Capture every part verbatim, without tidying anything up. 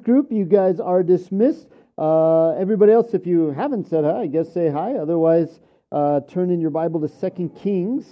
group, you guys are dismissed. Uh, everybody else, if you haven't said hi, I guess say hi. Otherwise, uh, turn in your Bible to Second Kings.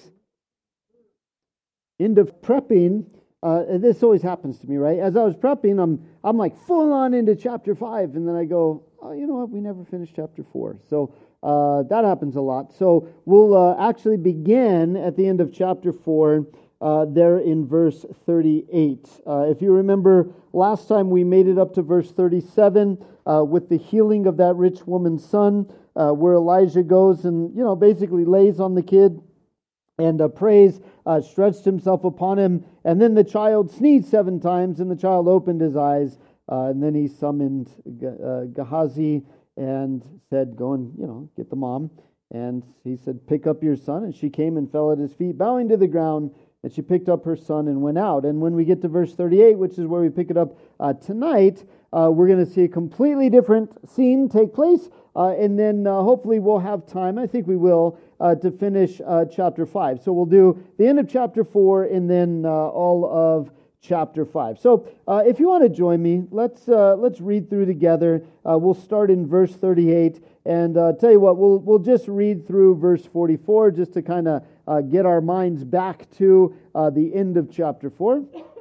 End of prepping. Uh, and this always happens to me, right? As I was prepping, I'm I'm like full on into chapter five, and then I go, oh, you know what? We never finished chapter four. So uh, that happens a lot. So we'll uh, actually begin at the end of chapter four, uh, there in verse thirty-eight. Uh, if you remember, last time we made it up to verse thirty-seven uh, with the healing of that rich woman's son, uh, where Elijah goes and you know basically lays on the kid and uh, prays, uh, stretched himself upon him, and then the child sneezed seven times, and the child opened his eyes, uh, and then he summoned uh, Gehazi and said, go and, you know, get the mom, and he said, pick up your son, and she came and fell at his feet, bowing to the ground, and she picked up her son and went out. And when we get to verse thirty-eight, which is where we pick it up uh, tonight, uh, we're going to see a completely different scene take place, uh, and then uh, hopefully we'll have time, I think we will, Uh, to finish uh, chapter five. So we'll do the end of chapter four and then uh, all of chapter five. So uh, if you want to join me, let's uh, let's read through together. Uh, we'll start in verse thirty-eight, and uh, tell you what, we'll we'll just read through verse forty-four just to kind of uh, get our minds back to uh, the end of chapter four.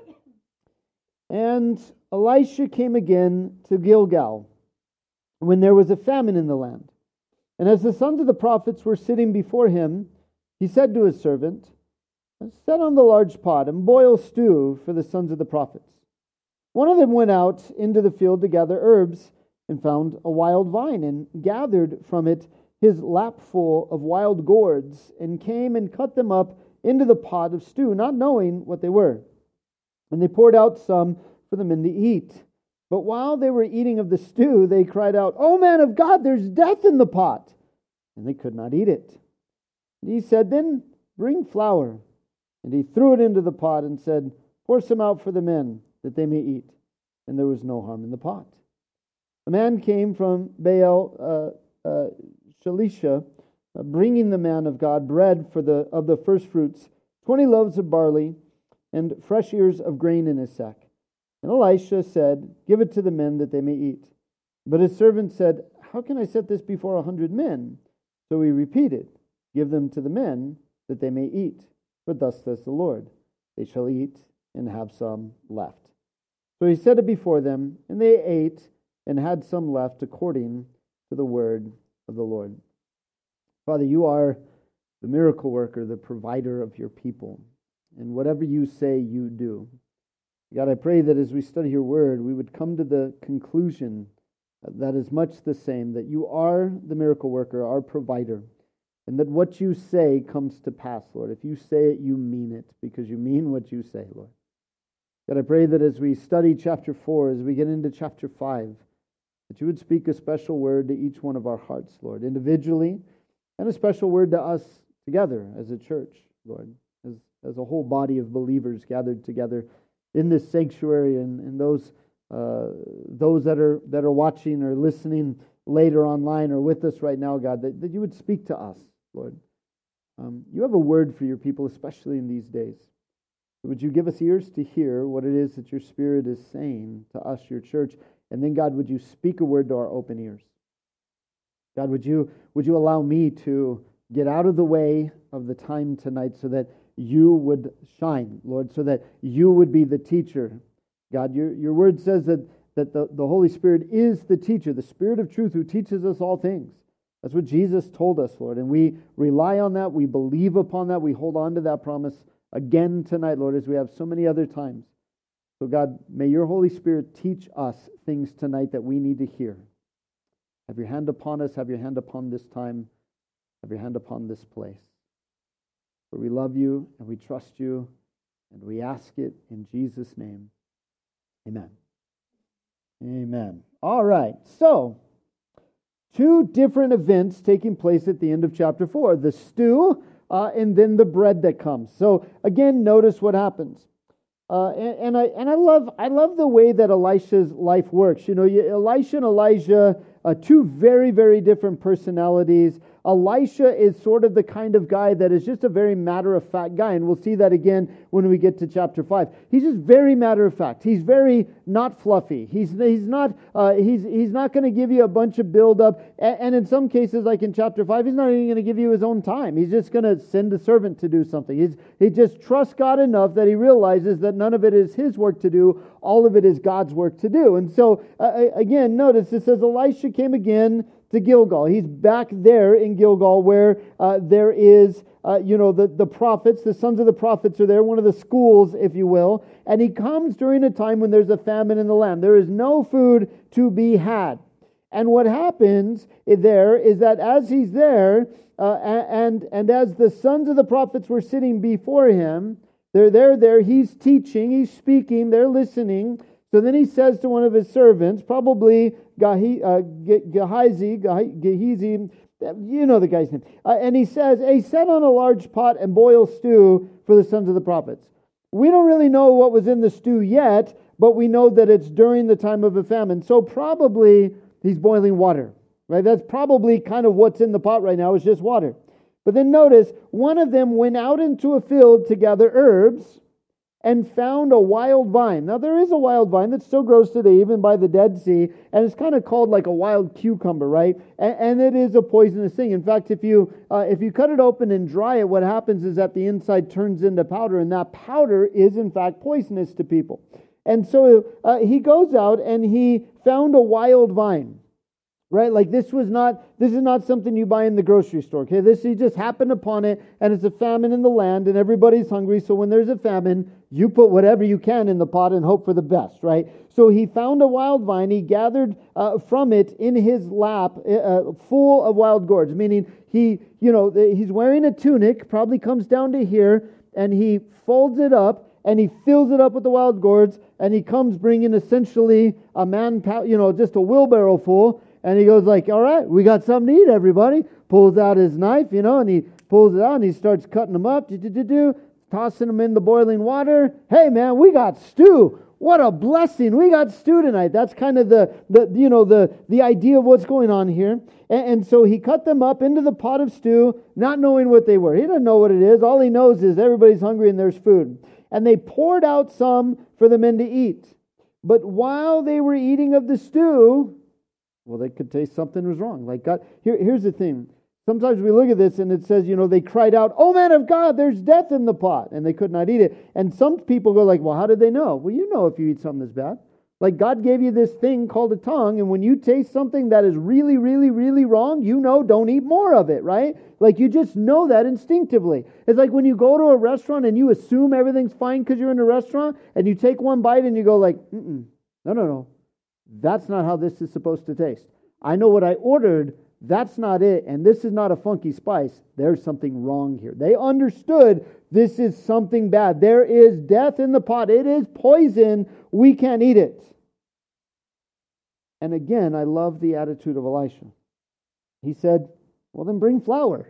And Elisha came again to Gilgal when there was a famine in the land. And as the sons of the prophets were sitting before him, he said to his servant, set on the large pot and boil stew for the sons of the prophets. One of them went out into the field to gather herbs and found a wild vine and gathered from it his lapful of wild gourds and came and cut them up into the pot of stew, not knowing what they were. And they poured out some for the men to eat. But while they were eating of the stew, they cried out, "O man of God, there's death in the pot!" And they could not eat it. And he said, "Then bring flour." And he threw it into the pot and said, "Pour some out for the men, that they may eat." And there was no harm in the pot. A man came from Baal uh, uh, Shalisha, uh, bringing the man of God bread for the of the first fruits, twenty loaves of barley, and fresh ears of grain in his sack. And Elisha said, "Give it to the men that they may eat." But his servant said, "How can I set this before a hundred men?" So he repeated, "Give them to the men that they may eat. For thus says the Lord, they shall eat and have some left." So he set it before them, and they ate and had some left according to the word of the Lord. Father, you are the miracle worker, the provider of your people. And whatever you say, you do. God, I pray that as we study your word, we would come to the conclusion that is much the same, that you are the miracle worker, our provider, and that what you say comes to pass, Lord. If you say it, you mean it, because you mean what you say, Lord. God, I pray that as we study chapter four, as we get into chapter five, that you would speak a special word to each one of our hearts, Lord, individually, and a special word to us together as a church, Lord, as, as a whole body of believers gathered together in this sanctuary, and, and those uh, those that are that are watching or listening later online or with us right now, God, that, that you would speak to us, Lord. Um, you have a word for your people, especially in these days. Would you give us ears to hear what it is that your Spirit is saying to us, your church? And then, God, would you speak a word to our open ears? God, would you would you allow me to get out of the way of the time tonight so that you would shine, Lord, so that you would be the teacher. God, your, your word says that, that the, the Holy Spirit is the teacher, the Spirit of truth who teaches us all things. That's what Jesus told us, Lord, and we rely on that, we believe upon that, we hold on to that promise again tonight, Lord, as we have so many other times. So God, may your Holy Spirit teach us things tonight that we need to hear. Have your hand upon us, have your hand upon this time, have your hand upon this place. For we love you and we trust you and we ask it in Jesus' name. Amen. Amen. All right. So, two different events taking place at the end of chapter four. The stew uh, and then the bread that comes. So, again, notice what happens. Uh, and, and I and I love I love the way that Elisha's life works. You know, Elisha and Elijah, uh, two very, very different personalities. Elisha is sort of the kind of guy that is just a very matter-of-fact guy, and we'll see that again when we get to chapter five. He's just very matter-of-fact. He's very not fluffy. He's he's not uh, he's he's not going to give you a bunch of build-up, and, and in some cases, like in chapter five, he's not even going to give you his own time. He's just going to send a servant to do something. He's he just trusts God enough that he realizes that none of it is his work to do. All of it is God's work to do. And so, uh, again, notice it says Elisha came again to Gilgal. He's back there in Gilgal where uh, there is, uh, you know, the, the prophets, the sons of the prophets are there, one of the schools, if you will. And he comes during a time when there's a famine in the land. There is no food to be had. And what happens there is that as he's there, uh, and, and as the sons of the prophets were sitting before him, they're there, there, he's teaching, he's speaking, they're listening. So then he says to one of his servants, probably Gehazi, uh, Gehazi, Gehazi, you know the guy's name. Uh, and he says, hey, set on a large pot and boil stew for the sons of the prophets. We don't really know what was in the stew yet, but we know that it's during the time of a famine. So probably he's boiling water, right? That's probably kind of what's in the pot right now is just water. But then notice, one of them went out into a field to gather herbs and found a wild vine. Now, there is a wild vine that still grows today, even by the Dead Sea, and it's kind of called like a wild cucumber, right? And, and it is a poisonous thing. In fact, if you uh, if you cut it open and dry it, what happens is that the inside turns into powder, and that powder is, in fact, poisonous to people. And so uh, he goes out and he found a wild vine. Right? Like this was not, this is not something you buy in the grocery store. Okay? This, he just happened upon it, and it's a famine in the land, and everybody's hungry. So when there's a famine, you put whatever you can in the pot and hope for the best, right? So he found a wild vine. He gathered uh, from it in his lap, uh, full of wild gourds, meaning he, you know, he's wearing a tunic, probably comes down to here, and he folds it up, and he fills it up with the wild gourds, and he comes bringing essentially a man, you know, just a wheelbarrow full. And he goes like, all right, we got something to eat, everybody. Pulls out his knife, you know, and he pulls it out and he starts cutting them up, do-do-do-do, tossing them in the boiling water. Hey, man, we got stew. What a blessing. We got stew tonight. That's kind of the, the you know, the, the idea of what's going on here. And, and so he cut them up into the pot of stew, not knowing what they were. He doesn't know what it is. All he knows is everybody's hungry and there's food. And they poured out some for the men to eat. But while they were eating of the stew, well, they could taste something was wrong. Like God, here, here's the thing. Sometimes we look at this and it says, you know, they cried out, "Oh man of God, there's death in the pot," and they could not eat it. And some people go like, "Well, how did they know?" Well, you know if you eat something that's bad. Like God gave you this thing called a tongue, and when you taste something that is really, really, really wrong, you know, don't eat more of it, right? Like you just know that instinctively. It's like when you go to a restaurant and you assume everything's fine because you're in a restaurant, and you take one bite and you go like, Mm-mm, no, no, no. That's not how this is supposed to taste. I know what I ordered. That's not it. And this is not a funky spice. There's something wrong here. They understood this is something bad. There is death in the pot. It is poison. We can't eat it. And again, I love the attitude of Elisha. He said, well, then bring flour.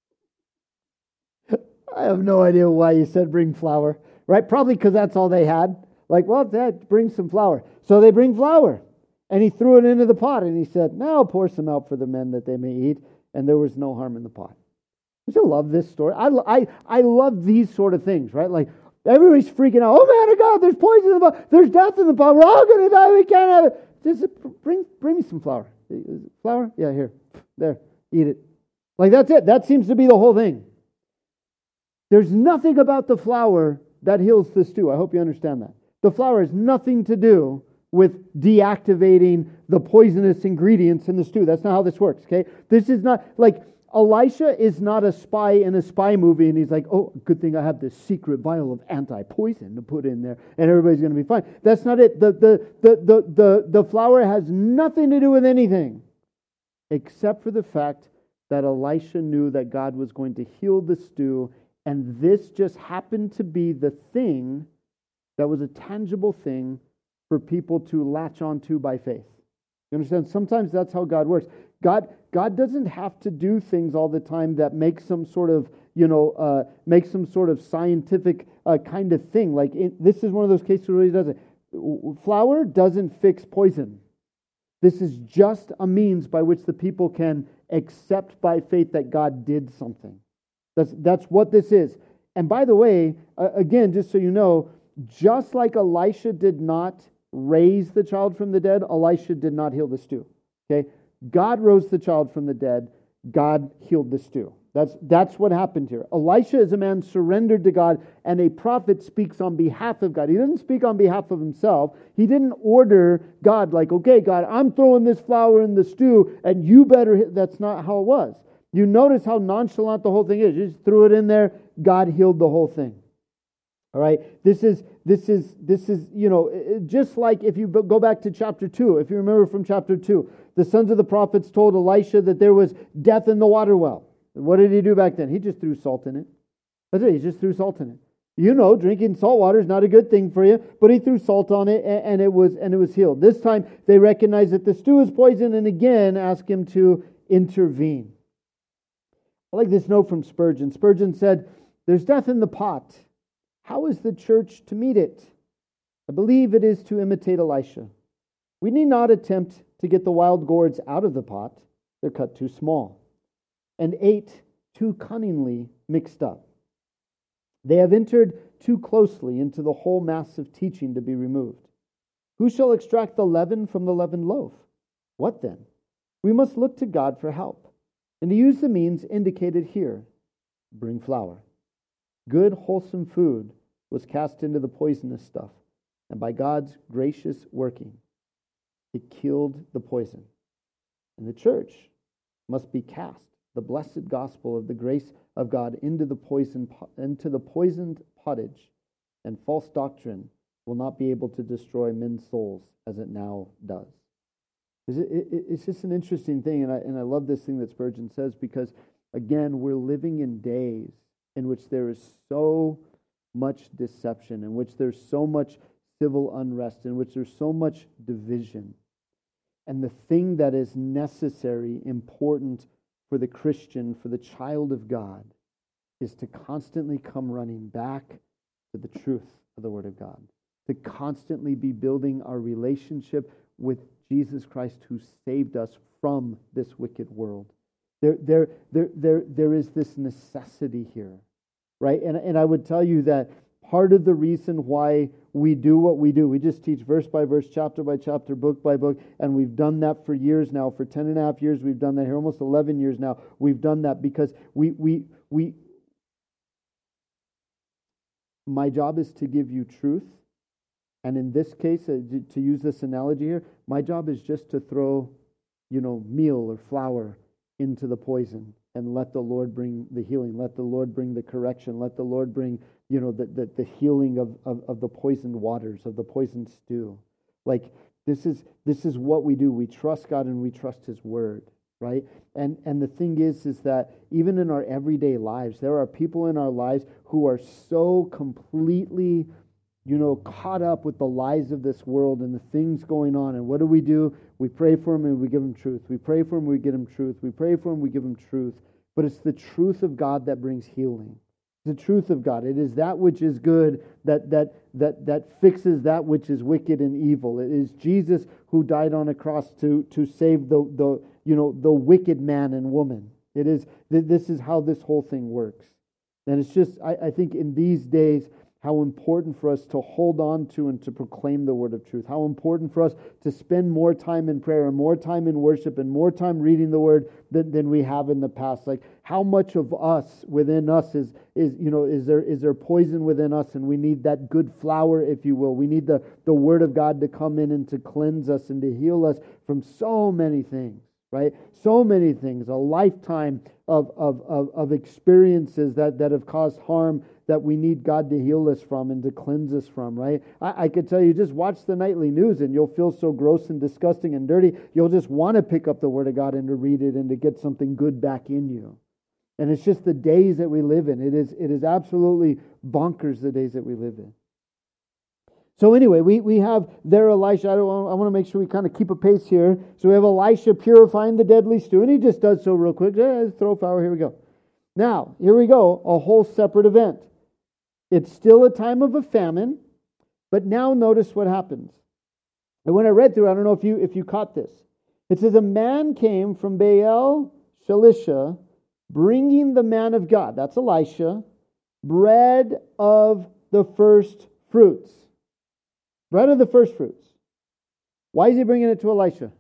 I have no idea why he said bring flour. Right? Probably because that's all they had. Like, well, Dad, bring some flour. So they bring flour. And he threw it into the pot. And he said, now pour some out for the men that they may eat. And there was no harm in the pot. Don't you love this story? I, I, I love these sort of things, right? Like, everybody's freaking out. Oh, man of God, there's poison in the pot. There's death in the pot. We're all going to die. We can't have it. Just bring, bring me some flour. Flour? Yeah, here. There. Eat it. Like, that's it. That seems to be the whole thing. There's nothing about the flour that heals the stew. I hope you understand that. The flour has nothing to do with deactivating the poisonous ingredients in the stew. That's not how this works, okay? This is not, like, Elisha is not a spy in a spy movie, and he's like, oh, good thing I have this secret vial of anti-poison to put in there, and everybody's going to be fine. That's not it. The, the, the, the, the, the flour has nothing to do with anything, except for the fact that Elisha knew that God was going to heal the stew, and this just happened to be the thing that was a tangible thing for people to latch onto by faith. You understand? Sometimes that's how God works. God, God doesn't have to do things all the time that make some sort of, you know, uh, make some sort of scientific uh, kind of thing. Like it, this is one of those cases where he does it. Flour doesn't fix poison. This is just a means by which the people can accept by faith that God did something. That's, that's what this is. And by the way, uh, again, just so you know, just like Elisha did not raise the child from the dead, Elisha did not heal the stew. Okay? God rose the child from the dead. God healed the stew. That's, that's what happened here. Elisha is a man surrendered to God, and a prophet speaks on behalf of God. He doesn't speak on behalf of himself. He didn't order God like, okay, God, I'm throwing this flour in the stew, and you better hit. That's not how it was. You notice how nonchalant the whole thing is. You just threw it in there. God healed the whole thing. All right. This is, this is, this is, you know, just like if you go back to chapter two, if you remember from chapter two, the sons of the prophets told Elisha that there was death in the water well. What did he do back then? He just threw salt in it. That's it. He just threw salt in it. You know, drinking salt water is not a good thing for you, but he threw salt on it and it was, and it was healed. This time they recognized that the stew is poison and again ask him to intervene. I like this note from Spurgeon. Spurgeon said, "There's death in the pot. How is the church to meet it? I believe it is to imitate Elisha. We need not attempt to get the wild gourds out of the pot. They're cut too small and ate too cunningly mixed up. They have entered too closely into the whole mass of teaching to be removed. Who shall extract the leaven from the leavened loaf? What then? We must look to God for help, and to use the means indicated here. Bring flour. Good, wholesome food was cast into the poisonous stuff, and by God's gracious working, it killed the poison. And the church must be cast, the blessed gospel of the grace of God, into the poison, into the poisoned pottage, and false doctrine will not be able to destroy men's souls as it now does." It's just an interesting thing, and I and I love this thing that Spurgeon says, because again, we're living in days in which there is so much deception, in which there's so much civil unrest, in which there's so much division. And the thing that is necessary, important for the Christian, for the child of God, is to constantly come running back to the truth of the Word of God, to constantly be building our relationship with Jesus Christ, who saved us from this wicked world. There, there, there, there, there is this necessity here, right? And, and I would tell you that part of the reason why we do what we do, we just teach verse by verse, chapter by chapter, book by book, and we've done that for years now. For ten and a half years, we've done that here, almost eleven years now. We've done that because we, we, we, my job is to give you truth. And in this case, uh, to use this analogy here, my job is just to throw, you know, meal or flour into the poison and let the Lord bring the healing. Let the Lord bring the correction. Let the Lord bring, you know, the, the, the healing of, of, of the poisoned waters, of the poisoned stew. Like, this is this is what we do. We trust God and we trust His Word, right? And and the thing is, is that even in our everyday lives, there are people in our lives who are so completely, you know, caught up with the lies of this world and the things going on. And what do we do? We pray for them and we give them truth. We pray for them, we give them truth. We pray for them, we give them truth. But it's the truth of God that brings healing. It's the truth of God. It is that which is good that that that that fixes that which is wicked and evil. It is Jesus who died on a cross to to save the the you know the wicked man and woman. It is this is how this whole thing works. And it's just I, I think in these days, how important for us to hold on to and to proclaim the word of truth. How important for us to spend more time in prayer and more time in worship and more time reading the word than, than we have in the past. Like, how much of us, within us, is, is you know, is there is there poison within us, and we need that good flour, if you will. We need the, the word of God to come in and to cleanse us and to heal us from so many things. Right? So many things, a lifetime of, of, of, of experiences that, that have caused harm that we need God to heal us from and to cleanse us from, right? I, I could tell you, just watch the nightly news and you'll feel so gross and disgusting and dirty, you'll just want to pick up the Word of God and to read it and to get something good back in you. And it's just the days that we live in. It is, it is absolutely bonkers, the days that we live in. So anyway, we, we have there Elisha. I, don't want, I want to make sure we kind of keep a pace here. So we have Elisha purifying the deadly stew. And he just does so real quick. Yeah, throw flour, here we go. Now, here we go, a whole separate event. It's still a time of a famine, but now notice what happens. And when I read through, I don't know if you if you caught this. It says, a man came from Baal Shalisha, bringing the man of God, that's Elisha, bread of the first fruits. Bread of the first fruits. Why is he bringing it to Elisha?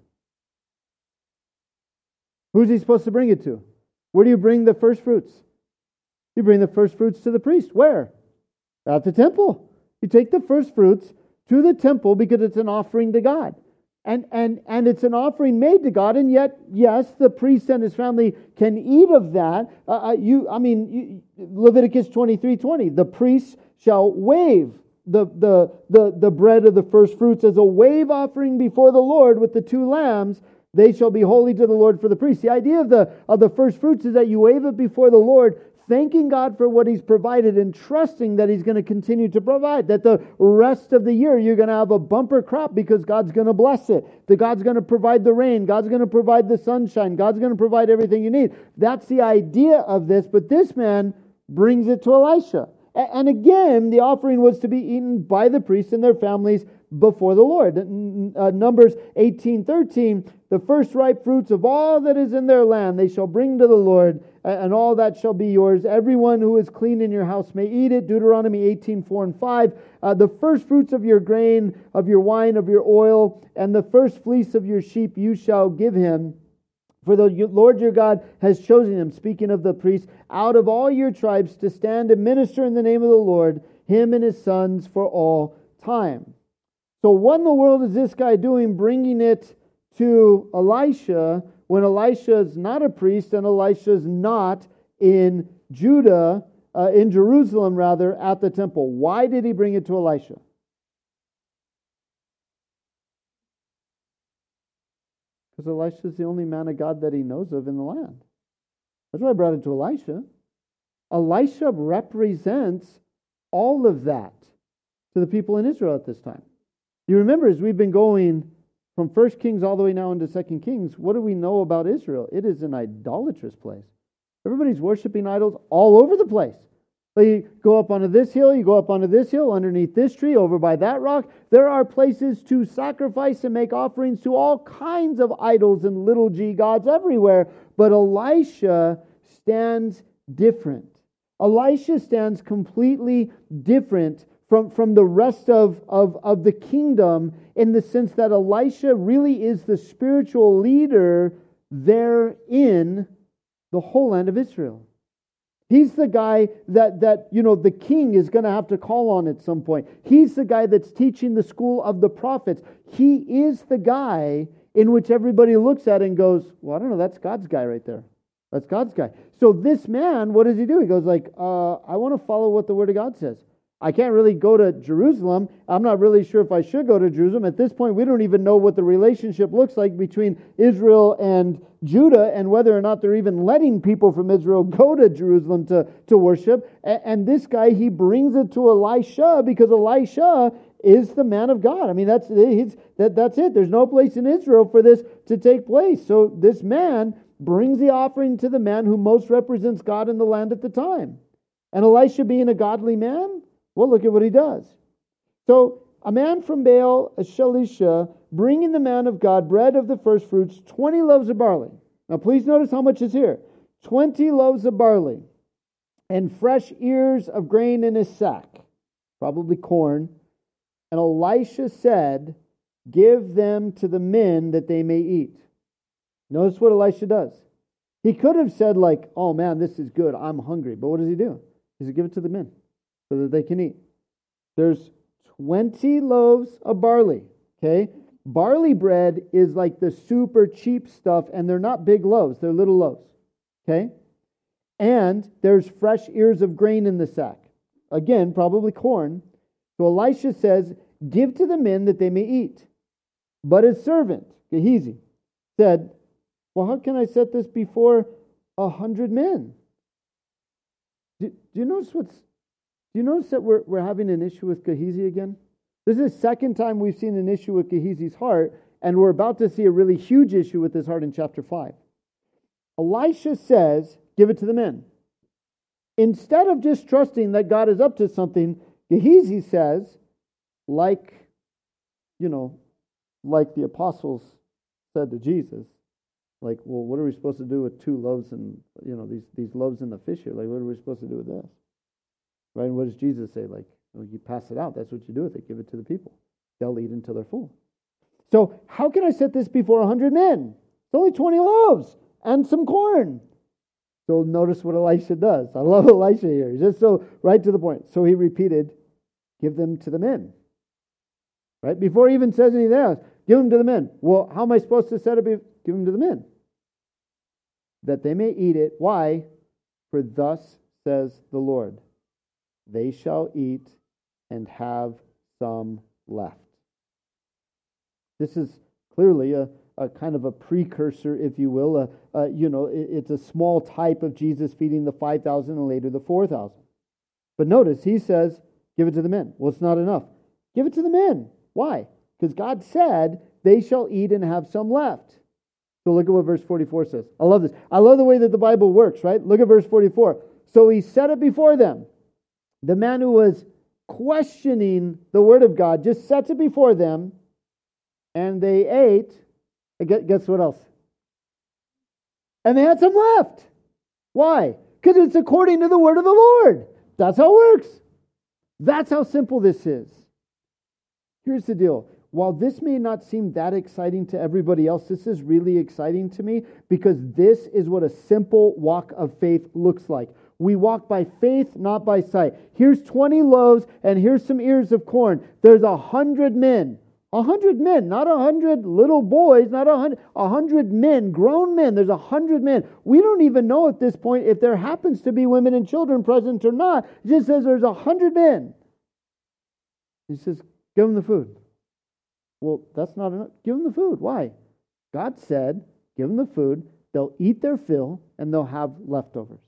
Who's he supposed to bring it to? Where do you bring the first fruits? You bring the first fruits to the priest. Where? At the temple. You take the first fruits to the temple because it's an offering to God. And, and, and it's an offering made to God, and yet, yes, the priest and his family can eat of that. Uh, you, I mean, you, Leviticus twenty-three twenty, the priests shall wave the, the, the, the bread of the first fruits as a wave offering before the Lord with the two lambs. They shall be holy to the Lord for the priest. The idea of the, of the first fruits is that you wave it before the Lord, thanking God for what He's provided and trusting that He's going to continue to provide. That the rest of the year you're going to have a bumper crop because God's going to bless it. That God's going to provide the rain. God's going to provide the sunshine. God's going to provide everything you need. That's the idea of this. But this man brings it to Elisha. And again, the offering was to be eaten by the priests and their families before the Lord. Uh, Numbers eighteen thirteen, the first ripe fruits of all that is in their land they shall bring to the Lord, and all that shall be yours. Everyone who is clean in your house may eat it. Deuteronomy eighteen four and five. Uh, the first fruits of your grain, of your wine, of your oil, and the first fleece of your sheep you shall give him. For the Lord your God has chosen him, speaking of the priests, out of all your tribes to stand and minister in the name of the Lord, him and his sons for all time. So what in the world is this guy doing bringing it to Elisha when Elisha is not a priest and Elisha is not in Judah, uh, in Jerusalem rather, at the temple? Why did he bring it to Elisha? Because Elisha is the only man of God that he knows of in the land. That's why I brought it to Elisha. Elisha represents all of that to the people in Israel at this time. You remember, as we've been going from First Kings all the way now into Second Kings, what do we know about Israel? It is an idolatrous place. Everybody's worshiping idols all over the place. So you go up onto this hill, you go up onto this hill, underneath this tree, over by that rock. There are places to sacrifice and make offerings to all kinds of idols and little g gods everywhere. But Elisha stands different. Elisha stands completely different from, from the rest of, of, of the kingdom, in the sense that Elisha really is the spiritual leader there in the whole land of Israel. He's the guy that, that you know, the king is going to have to call on at some point. He's the guy that's teaching the school of the prophets. He is the guy in which everybody looks at and goes, well, I don't know, that's God's guy right there. That's God's guy. So this man, what does he do? He goes like, uh, I want to follow what the Word of God says. I can't really go to Jerusalem. I'm not really sure if I should go to Jerusalem. At this point, we don't even know what the relationship looks like between Israel and Judah, and whether or not they're even letting people from Israel go to Jerusalem to, to worship. And, and this guy, he brings it to Elisha because Elisha is the man of God. I mean, that's, he's, that, that's it. There's no place in Israel for this to take place. So this man brings the offering to the man who most represents God in the land at the time. And Elisha, being a godly man, well, look at what he does. So, a man from Baal, a Shalisha, bringing the man of God bread of the first fruits, twenty loaves of barley. Now, please notice how much is here. twenty loaves of barley and fresh ears of grain in his sack, probably corn. And Elisha said, give them to the men that they may eat. Notice what Elisha does. He could have said like, oh man, this is good, I'm hungry. But what does he do? He says, give it to the men so that they can eat. There's twenty loaves of barley. Okay? Barley bread is like the super cheap stuff, and they're not big loaves, they're little loaves. Okay? And there's fresh ears of grain in the sack. Again, probably corn. So Elisha says, give to the men that they may eat. But his servant, Gehazi, said, well, how can I set this before a hundred men? Do, do you notice what's Do you notice that we're, we're having an issue with Gehazi again? This is the second time we've seen an issue with Gehazi's heart, and we're about to see a really huge issue with his heart in chapter five. Elisha says, give it to the men. Instead of just trusting that God is up to something, Gehazi says, like, you know, like the apostles said to Jesus, Like, well, what are we supposed to do with two loaves and, you know, these, these loaves and the fish here? Like, what are we supposed to do with this? Right? And what does Jesus say? Like, well, you pass it out. That's what you do with it. Give it to the people. They'll eat until they're full. So how can I set this before a hundred men? It's only twenty loaves and some corn. So notice what Elisha does. I love Elisha here. He's just so right to the point. So he repeated, give them to the men. Right? Before he even says anything else, give them to the men. Well, how am I supposed to set it? Be- give them to the men. That they may eat it. Why? For thus says the Lord, they shall eat and have some left. This is clearly a, a kind of a precursor, if you will. A, a, you know, it, it's a small type of Jesus feeding the five thousand and later the four thousand. But notice, he says, give it to the men. Well, it's not enough. Give it to the men. Why? Because God said, they shall eat and have some left. So look at what verse forty-four says. I love this. I love the way that the Bible works, right? Look at verse forty-four. So he set it before them. The man who was questioning the word of God just sets it before them, and they ate. Guess what else? And they had some left. Why? Because it's according to the word of the Lord. That's how it works. That's how simple this is. Here's the deal. While this may not seem that exciting to everybody else, this is really exciting to me because this is what a simple walk of faith looks like. We walk by faith, not by sight. Here's twenty loaves and here's some ears of corn. There's a hundred men. A hundred men, not a hundred little boys, not a hundred, a hundred men, grown men. There's a hundred men. We don't even know at this point if there happens to be women and children present or not. It just says there's a hundred men. He says, give them the food. Well, that's not enough. Give them the food. Why? God said, give them the food. They'll eat their fill and they'll have leftovers.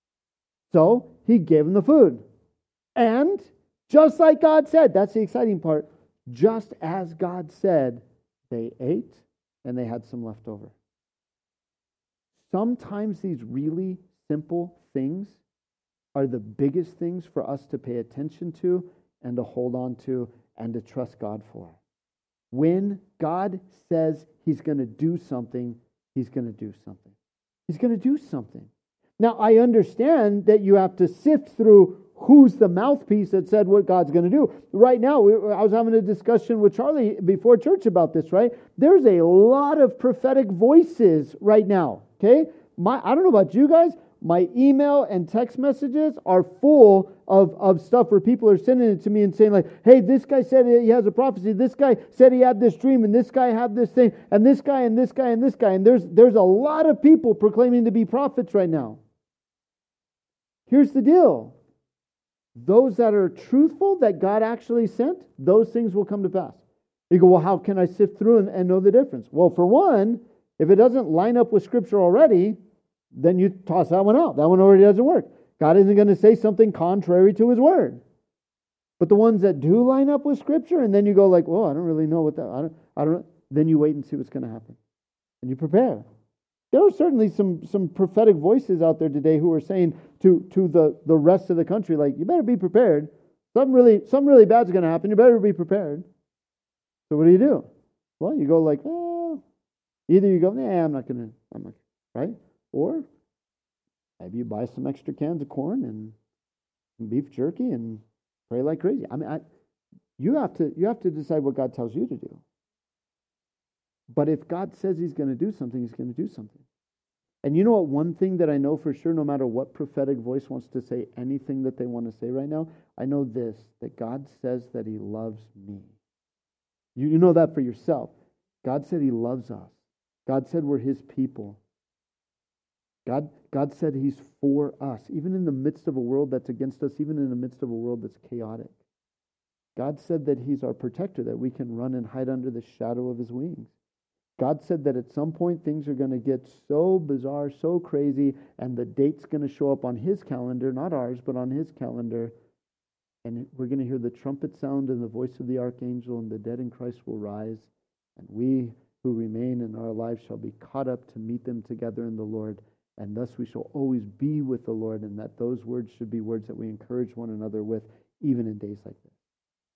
So he gave them the food. And just like God said, that's the exciting part. Just as God said, they ate and they had some left over. Sometimes these really simple things are the biggest things for us to pay attention to and to hold on to and to trust God for. When God says he's going to do something, he's going to do something. He's going to do something. Now, I understand that you have to sift through who's the mouthpiece that said what God's going to do. Right now, we, I was having a discussion with Charlie before church about this, right? There's a lot of prophetic voices right now, okay? My, I don't know about you guys, my email and text messages are full of, of stuff where people are sending it to me and saying like, hey, this guy said he has a prophecy, this guy said he had this dream, and this guy had this thing, and this guy, and this guy, and this guy. And there's, there's a lot of people proclaiming to be prophets right now. Here's the deal. Those that are truthful, that God actually sent, those things will come to pass. You go, well, how can I sift through and, and know the difference? Well, for one, if it doesn't line up with Scripture already, then you toss that one out. That one already doesn't work. God isn't going to say something contrary to His Word. But the ones that do line up with Scripture, and then you go like, well, I don't really know what that, I don't, I don't, then you wait and see what's going to happen. And you prepare. There are certainly some, some prophetic voices out there today who are saying to, to the, the rest of the country, like, you better be prepared. Something really, something really bad's going to happen. You better be prepared. So what do you do? Well, you go like, oh, either you go, nah, I'm not going to, I'm not, right? Or maybe you buy some extra cans of corn and some beef jerky and pray like crazy. I mean, I, you have to, you have to decide what God tells you to do. But if God says He's going to do something, He's going to do something. And you know what? One thing that I know for sure, no matter what prophetic voice wants to say anything that they want to say right now, I know this, that God says that He loves me. You, you know that for yourself. God said He loves us. God said we're His people. God, God said He's for us, even in the midst of a world that's against us, even in the midst of a world that's chaotic. God said that He's our protector, that we can run and hide under the shadow of His wings. God said that at some point things are going to get so bizarre, so crazy, and the date's going to show up on His calendar, not ours, but on His calendar. And we're going to hear the trumpet sound and the voice of the archangel, and the dead in Christ will rise. And we who remain in our lives shall be caught up to meet them together in the Lord. And thus we shall always be with the Lord, and that those words should be words that we encourage one another with, even in days like this.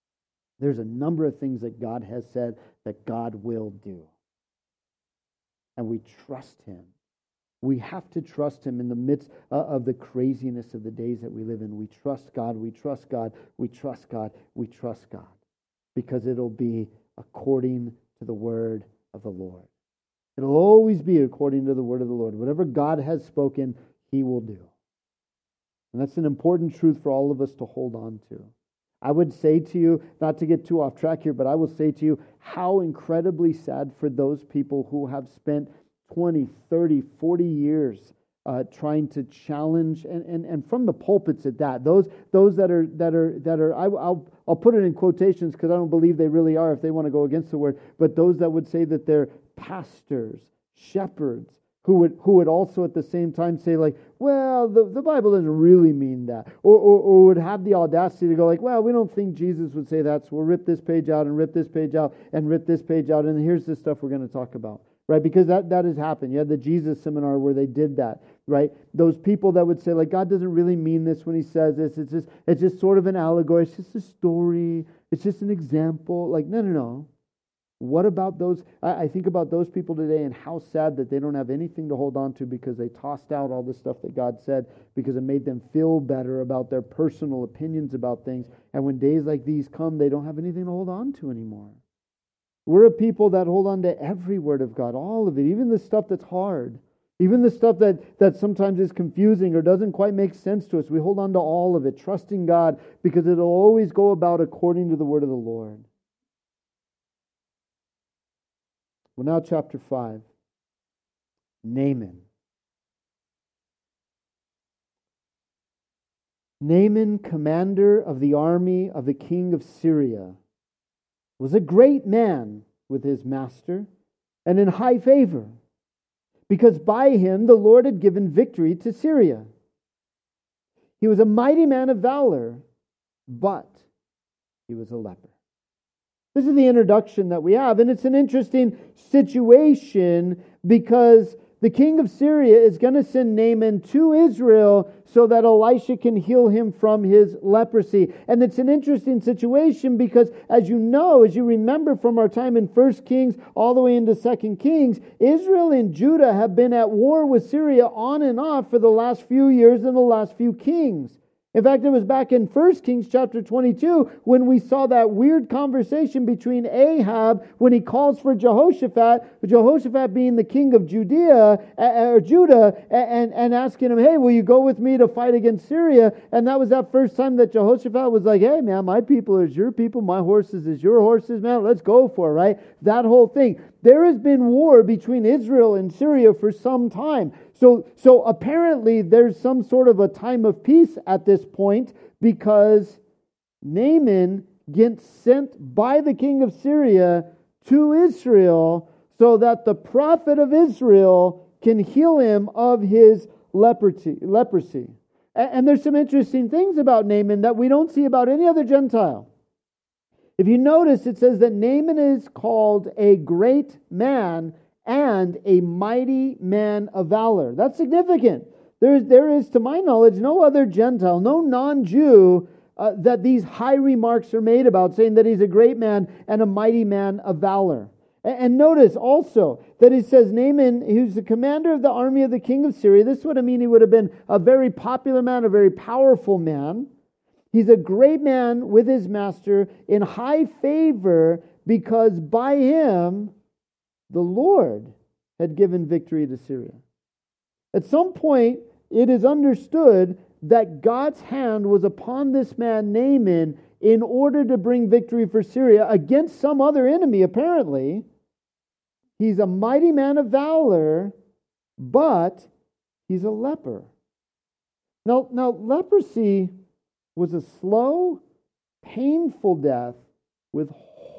There's a number of things that God has said that God will do. and we trust him. We have to trust him in the midst of the craziness of the days that we live in. We trust God, we trust God, we trust God, we trust God. Because it'll be according to the word of the Lord. It'll always be according to the word of the Lord. Whatever God has spoken, he will do. And that's an important truth for all of us to hold on to. I would say to you, not to get too off track here, but I will say to you how incredibly sad for those people who have spent twenty, thirty, forty years uh, trying to challenge, and, and, and from the pulpits at that, those those that are, that are, that are I, I'll, I'll put it in quotations because I don't believe they really are if they want to go against the word, but those that would say that they're pastors, shepherds, who would who would also at the same time say like, well, the, the Bible doesn't really mean that. Or, or or would have the audacity to go like, well, we don't think Jesus would say that, so we'll rip this page out and rip this page out and rip this page out, and here's the stuff we're going to talk about. Right? Because that, that has happened. You had the Jesus seminar where they did that. Right? Those people that would say like, God doesn't really mean this when he says this. It's just it's just sort of an allegory. It's just a story. It's just an example. Like, no, no, no. What about those? I think about those people today and how sad that they don't have anything to hold on to because they tossed out all the stuff that God said because it made them feel better about their personal opinions about things. And when days like these come, they don't have anything to hold on to anymore. We're a people that hold on to every word of God, all of it, even the stuff that's hard, even the stuff that, that sometimes is confusing or doesn't quite make sense to us. We hold on to all of it, trusting God because it'll always go about according to the word of the Lord. Well, now chapter five. Naaman. Naaman, commander of the army of the king of Syria, was a great man with his master and in high favor, because by him the Lord had given victory to Syria. He was a mighty man of valor, but he was a leper. This is the introduction that we have, and it's an interesting situation because the king of Syria is going to send Naaman to Israel so that Elisha can heal him from his leprosy. And it's an interesting situation because, as you know, as you remember from our time in First Kings all the way into Second Kings, Israel and Judah have been at war with Syria on and off for the last few years and the last few kings. In fact, it was back in First Kings chapter twenty-two when we saw that weird conversation between Ahab when he calls for Jehoshaphat, Jehoshaphat being the king of Judea or Judah, and, and asking him, hey, will you go with me to fight against Syria? And that was that first time that Jehoshaphat was like, hey, man, my people is your people, my horses is your horses, man, let's go for it, right? That whole thing. There has been war between Israel and Syria for some time. So, so apparently there's some sort of a time of peace at this point because Naaman gets sent by the king of Syria to Israel so that the prophet of Israel can heal him of his leprosy. leprosy. And, and there's some interesting things about Naaman that we don't see about any other Gentile. If you notice, it says that Naaman is called a great man and a mighty man of valor. That's significant. There is, there is, to my knowledge, no other Gentile, no non-Jew uh, that these high remarks are made about, saying that he's a great man and a mighty man of valor. And, and notice also that it says Naaman, who's the commander of the army of the king of Syria. This would mean he would have been a very popular man, a very powerful man. He's a great man with his master in high favor because by him the Lord had given victory to Syria. At some point, it is understood that God's hand was upon this man Naaman in order to bring victory for Syria against some other enemy, apparently. He's a mighty man of valor, but he's a leper. Now, now leprosy was a slow, painful death with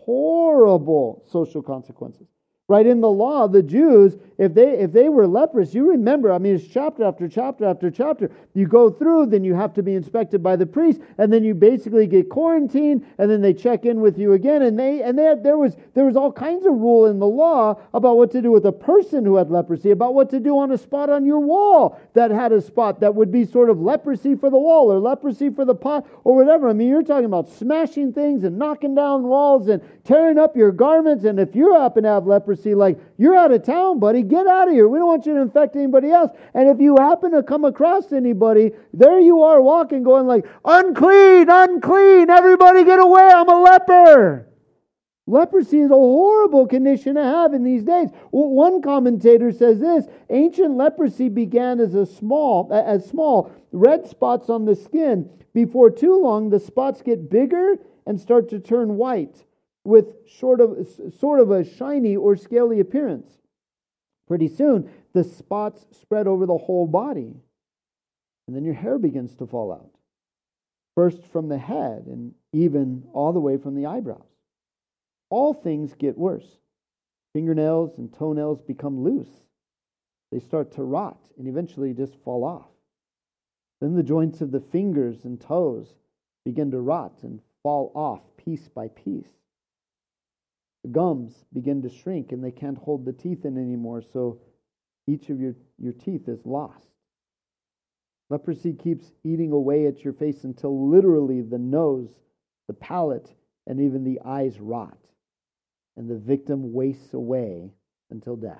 horrible social consequences. Right, in the law, the Jews, if they if they were leprous, you remember, I mean, it's chapter after chapter after chapter. You go through, then you have to be inspected by the priest, and then you basically get quarantined, and then they check in with you again. And they and they had, there was there was all kinds of rule in the law about what to do with a person who had leprosy, about what to do on a spot on your wall that had a spot that would be sort of leprosy for the wall or leprosy for the pot or whatever. I mean, you're talking about smashing things and knocking down walls and tearing up your garments. And if you happen to have leprosy, like, you're out of town, buddy. get out of here. We don't want you to infect anybody else. And if you happen to come across anybody, there you are walking, going like, unclean, unclean, everybody get away, I'm a leper. Leprosy is a horrible condition to have in these days. One commentator says this: ancient leprosy began as a small, as small red spots on the skin. Before too long, the spots get bigger and start to turn white, with sort of sort of a shiny or scaly appearance. Pretty soon, the spots spread over the whole body, and then your hair begins to fall out, first from the head and even all the way from the eyebrows. All things get worse. Fingernails and toenails become loose. They start to rot and eventually just fall off. Then the joints of the fingers and toes begin to rot and fall off piece by piece. The gums begin to shrink and they can't hold the teeth in anymore, so each of your, your teeth is lost. Leprosy keeps eating away at your face until literally the nose, the palate, and even the eyes rot, and the victim wastes away until death.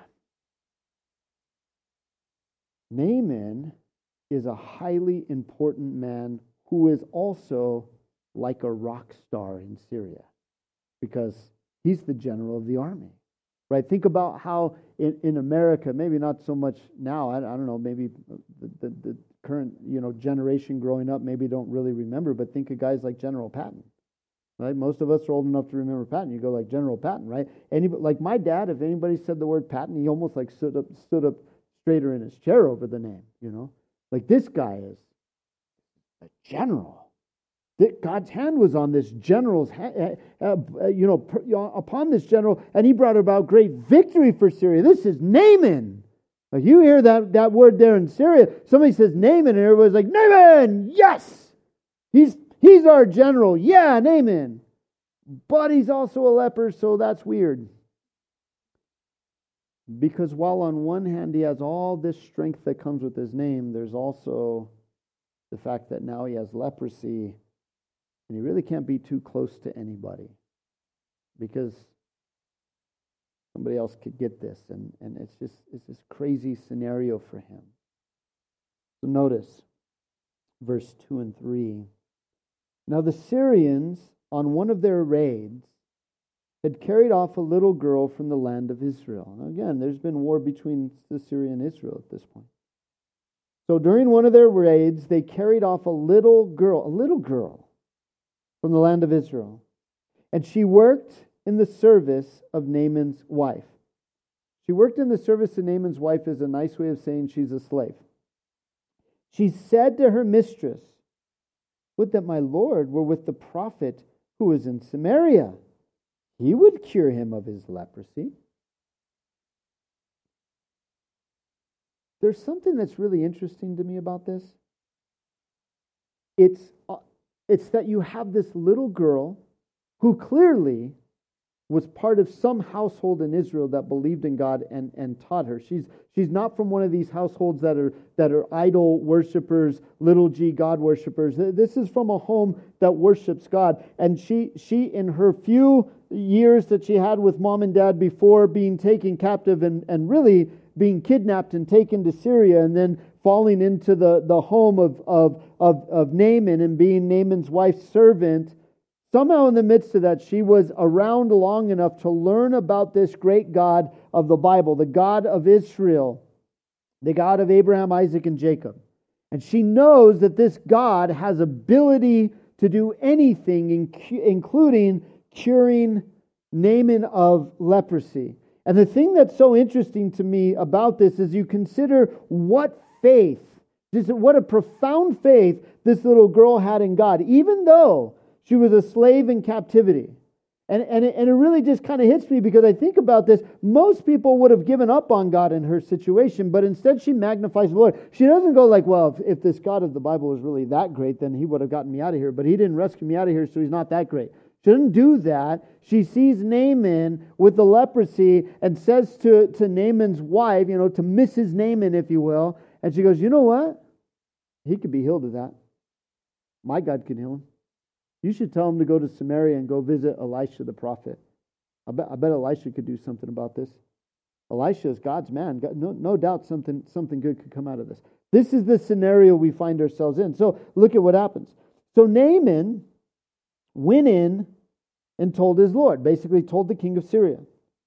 Naaman is a highly important man who is also like a rock star in Syria, because he's the general of the army. Right? Think about how in, in America, maybe not so much now, I, I don't know, maybe the, the, the current you know generation growing up maybe don't really remember, but think of guys like General Patton. Right? Most of us are old enough to remember Patton. You go like General Patton, right? Anybody, like my dad, if anybody said the word Patton, he almost like stood up, stood up straighter in his chair over the name, you know? Like this guy is a general. God's hand was on this general's, uh, uh, you know, upon this general, and he brought about great victory for Syria. This is Naaman. Like you hear that, that word there in Syria, somebody says Naaman, and everybody's like, Naaman, yes! He's he's our general. Yeah, Naaman. But he's also a leper, so that's weird. Because while on one hand he has all this strength that comes with his name, there's also the fact that now he has leprosy, and he really can't be too close to anybody because somebody else could get this, and, and it's just it's this crazy scenario for him. So notice verse two and three. Now the Syrians, on one of their raids, had carried off a little girl from the land of Israel. Now again, there's been war between Syria and Israel at this point. So during one of their raids, they carried off a little girl, a little girl from the land of Israel. And she worked in the service of Naaman's wife. She worked in the service of Naaman's wife is a nice way of saying she's a slave. She said to her mistress, "Would that my Lord were with the prophet who is in Samaria. He would cure him of his leprosy." There's something that's really interesting to me about this. It's, uh, it's that you have this little girl who clearly was part of some household in Israel that believed in God and, and taught her. She's she's not from one of these households that are that are idol worshipers, little g God worshipers. This is from a home that worships God. And she she in her few years that she had with mom and dad before being taken captive and, and really being kidnapped and taken to Syria, and then falling into the, the home of, of, of, of Naaman and being Naaman's wife's servant, somehow in the midst of that, she was around long enough to learn about this great God of the Bible, the God of Israel, the God of Abraham, Isaac, and Jacob. And she knows that this God has ability to do anything, including curing Naaman of leprosy. And the thing that's so interesting to me about this is you consider what faith, just what a profound faith this little girl had in God, even though she was a slave in captivity. And, and, it, and it really just kind of hits me because I think about this. Most people would have given up on God in her situation, but instead she magnifies the Lord. She doesn't go like, well, if, if this God of the Bible was really that great, then he would have gotten me out of here. But he didn't rescue me out of here, so he's not that great. She doesn't do that. She sees Naaman with the leprosy and says to, to Naaman's wife, you know, to Missus Naaman, if you will, and she goes, you know what? He could be healed of that. My God can heal him. You should tell him to go to Samaria and go visit Elisha the prophet. I bet, I bet Elisha could do something about this. Elisha is God's man. No, no doubt something, something good could come out of this. This is the scenario we find ourselves in. So look at what happens. So Naaman went in and told his Lord, basically told the king of Syria.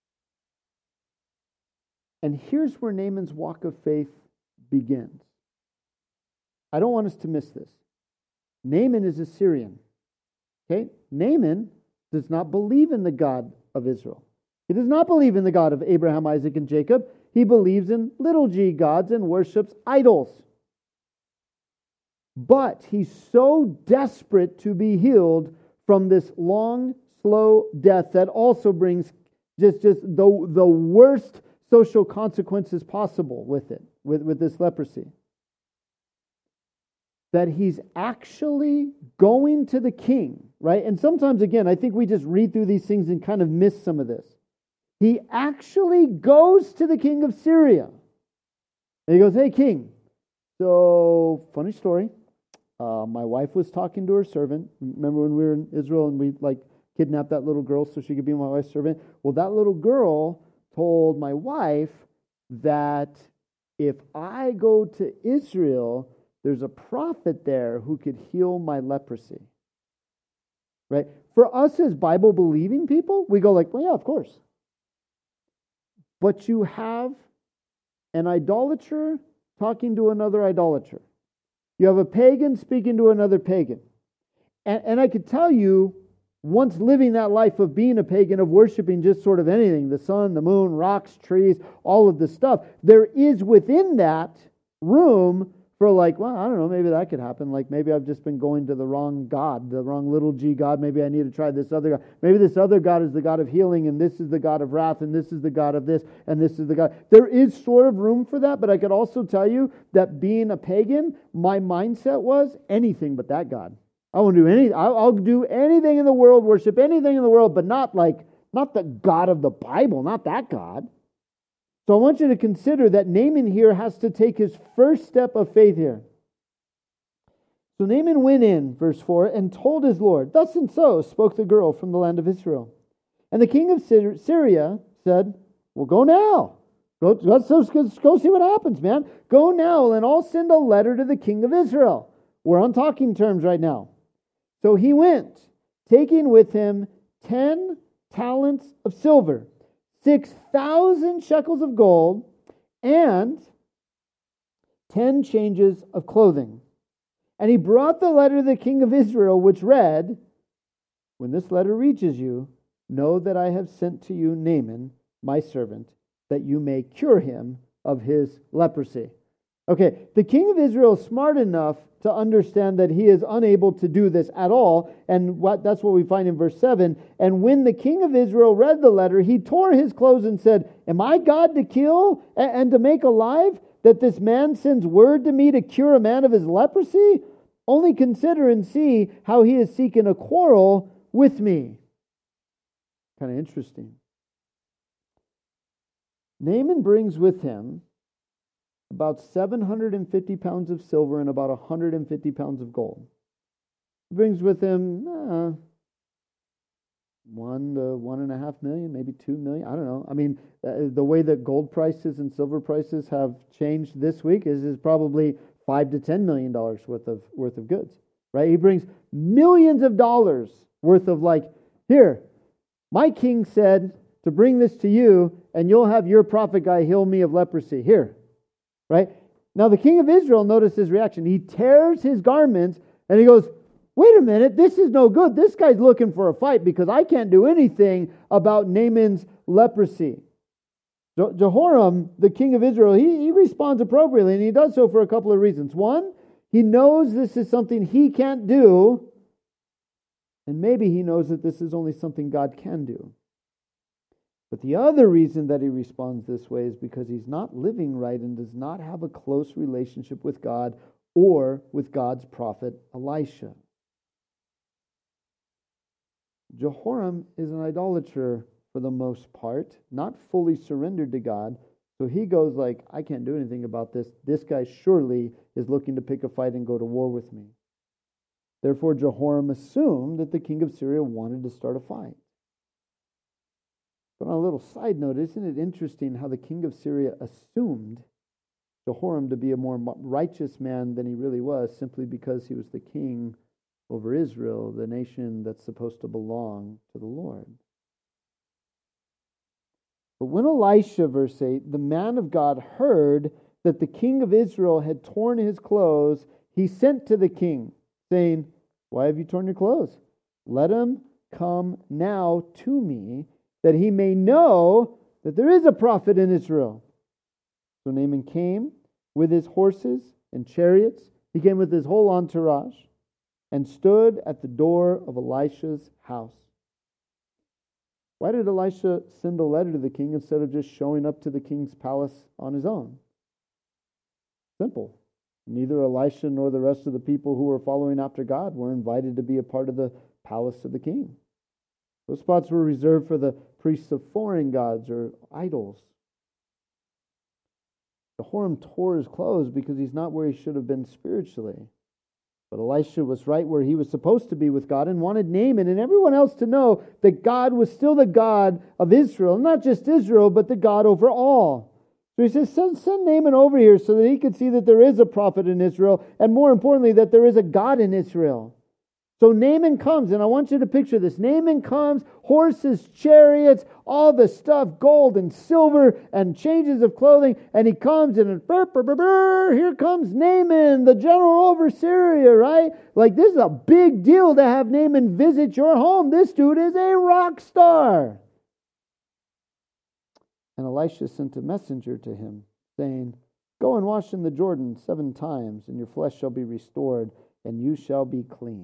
And here's where Naaman's walk of faith begins. I don't want us to miss this. Naaman is a Syrian. Okay? Naaman does not believe in the God of Israel. He does not believe in the God of Abraham, Isaac, and Jacob. He believes in little g gods and worships idols. But he's so desperate to be healed from this long, slow death that also brings just, just the, the worst social consequences possible with it, with, with this leprosy. That he's actually going to the king, right? And sometimes, again, I think we just read through these things and kind of miss some of this. He actually goes to the king of Syria. And he goes, hey, king, so funny story. Uh, my wife was talking to her servant. Remember when we were in Israel and we like kidnapped that little girl so she could be my wife's servant? Well, that little girl told my wife that if I go to Israel, there's a prophet there who could heal my leprosy. Right? For us as Bible-believing people, we go like, well, yeah, of course. But you have an idolater talking to another idolater. You have a pagan speaking to another pagan. And, and I could tell you, once living that life of being a pagan, of worshiping just sort of anything, the sun, the moon, rocks, trees, all of this stuff, there is within that room for like, well, I don't know, maybe that could happen. Like maybe I've just been going to the wrong God, the wrong little g God. Maybe I need to try this other God. Maybe this other God is the God of healing, and this is the God of wrath, and this is the God of this, and this is the God. There is sort of room for that, but I could also tell you that being a pagan, my mindset was anything but that God. I won't do any. I'll, I'll do anything in the world, worship anything in the world, but not like, not the God of the Bible, not that God. So I want you to consider that Naaman here has to take his first step of faith here. So Naaman went in, verse four, and told his Lord, thus and so spoke the girl from the land of Israel. And the king of Syria said, well, go now. Go, let's, let's go see what happens, man. Go now, and I'll send a letter to the king of Israel. We're on talking terms right now. So he went, taking with him ten talents of silver, six thousand shekels of gold, and ten changes of clothing. And he brought the letter to the king of Israel, which read, when this letter reaches you, know that I have sent to you Naaman, my servant, that you may cure him of his leprosy. Okay, the king of Israel is smart enough to understand that he is unable to do this at all. And what, that's what we find in verse seven. And when the king of Israel read the letter, he tore his clothes and said, am I God to kill and to make alive, that this man sends word to me to cure a man of his leprosy? Only consider and see how he is seeking a quarrel with me. Kind of interesting. Naaman brings with him about seven hundred fifty pounds of silver and about one hundred fifty pounds of gold. He brings with him uh, one to one and a half million, maybe two million. I don't know. I mean, uh, the way that gold prices and silver prices have changed this week is, is probably five to ten million dollars worth of worth of goods. Right? He brings millions of dollars worth of like, here, my king said to bring this to you, and you'll have your prophet guy heal me of leprosy. Here. Right? Now the king of Israel, notice his reaction. He tears his garments and he goes, wait a minute, this is no good. This guy's looking for a fight because I can't do anything about Naaman's leprosy. Je- Jehoram, the king of Israel, he, he responds appropriately, and he does so for a couple of reasons. One, he knows this is something he can't do, and maybe he knows that this is only something God can do. But the other reason that he responds this way is because he's not living right and does not have a close relationship with God or with God's prophet Elisha. Jehoram is an idolater for the most part, not fully surrendered to God. So he goes like, I can't do anything about this. This guy surely is looking to pick a fight and go to war with me. Therefore, Jehoram assumed that the king of Syria wanted to start a fight. But on a little side note, isn't it interesting how the king of Syria assumed Jehoram to be a more righteous man than he really was, simply because he was the king over Israel, the nation that's supposed to belong to the Lord. But when Elisha, verse eight, the man of God, heard that the king of Israel had torn his clothes, he sent to the king, saying, "Why have you torn your clothes? Let him come now to me, that he may know that there is a prophet in Israel." So Naaman came with his horses and chariots. He came with his whole entourage and stood at the door of Elisha's house. Why did Elisha send a letter to the king instead of just showing up to the king's palace on his own? Simple. Neither Elisha nor the rest of the people who were following after God were invited to be a part of the palace of the king. Those spots were reserved for the priests of foreign gods or idols. Jehoram tore his clothes because he's not where he should have been spiritually. But Elisha was right where he was supposed to be with God and wanted Naaman and everyone else to know that God was still the God of Israel. Not just Israel, but the God over all. So he says, send, send Naaman over here so that he could see that there is a prophet in Israel, and more importantly, that there is a God in Israel. So Naaman comes, and I want you to picture this. Naaman comes, horses, chariots, all the stuff, gold and silver and changes of clothing, and he comes and burr, burr, burr, burr, here comes Naaman, the general over Syria, right? Like, this is a big deal to have Naaman visit your home. This dude is a rock star. And Elisha sent a messenger to him, saying, "Go and wash in the Jordan seven times, and your flesh shall be restored, and you shall be clean."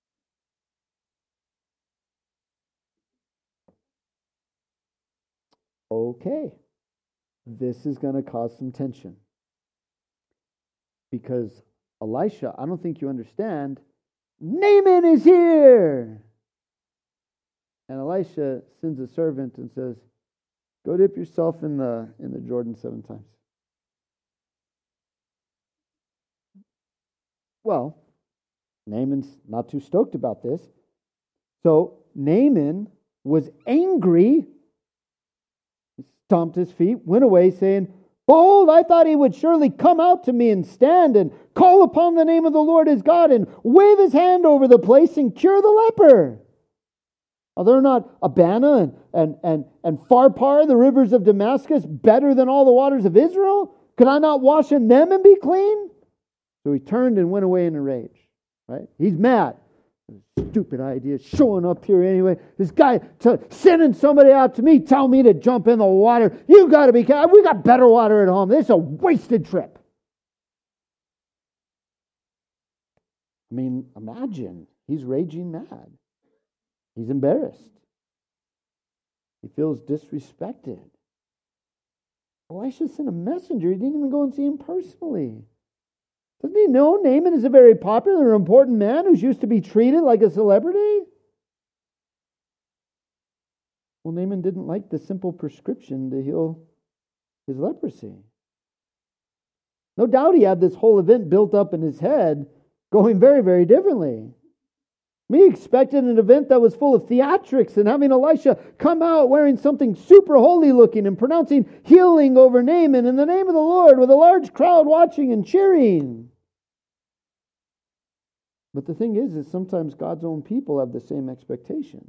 Okay, this is going to cause some tension. Because Elisha, I don't think you understand, Naaman is here! And Elisha sends a servant and says, "Go dip yourself in the in the Jordan seven times." Well, Naaman's not too stoked about this. So Naaman was angry, stomped his feet, went away, saying, "Behold, I thought he would surely come out to me and stand and call upon the name of the Lord his God and wave his hand over the place and cure the leper. Are there not Abana and, and, and, and Pharpar, the rivers of Damascus, better than all the waters of Israel? Could I not wash in them and be clean?" So he turned and went away in a rage. Right? He's mad. Stupid idea, showing up here anyway. This guy t- sending somebody out to me, tell me to jump in the water. You got to be careful. We got better water at home. This is a wasted trip. I mean, imagine. He's raging mad. He's embarrassed. He feels disrespected. Elisha sent a messenger. He didn't even go and see him personally. Doesn't he know Naaman is a very popular and important man who's used to be treated like a celebrity? Well, Naaman didn't like the simple prescription to heal his leprosy. No doubt he had this whole event built up in his head, going very, very differently. He expected an event that was full of theatrics and having Elisha come out wearing something super holy looking and pronouncing healing over Naaman in the name of the Lord with a large crowd watching and cheering. But the thing is, is sometimes God's own people have the same expectation.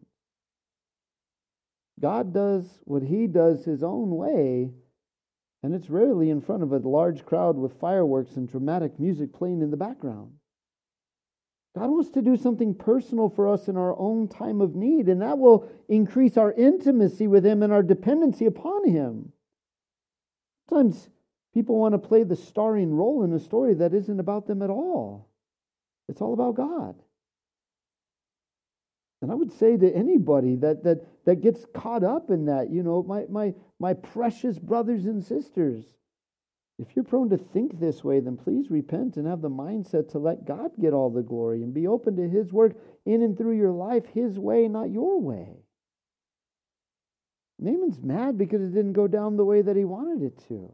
God does what he does his own way, and it's rarely in front of a large crowd with fireworks and dramatic music playing in the background. God wants to do something personal for us in our own time of need, and that will increase our intimacy with him and our dependency upon him. Sometimes people want to play the starring role in a story that isn't about them at all. It's all about God. And I would say to anybody that that that gets caught up in that, you know, my my my precious brothers and sisters, if you're prone to think this way, then please repent and have the mindset to let God get all the glory and be open to his work in and through your life, his way, not your way. Naaman's mad because it didn't go down the way that he wanted it to.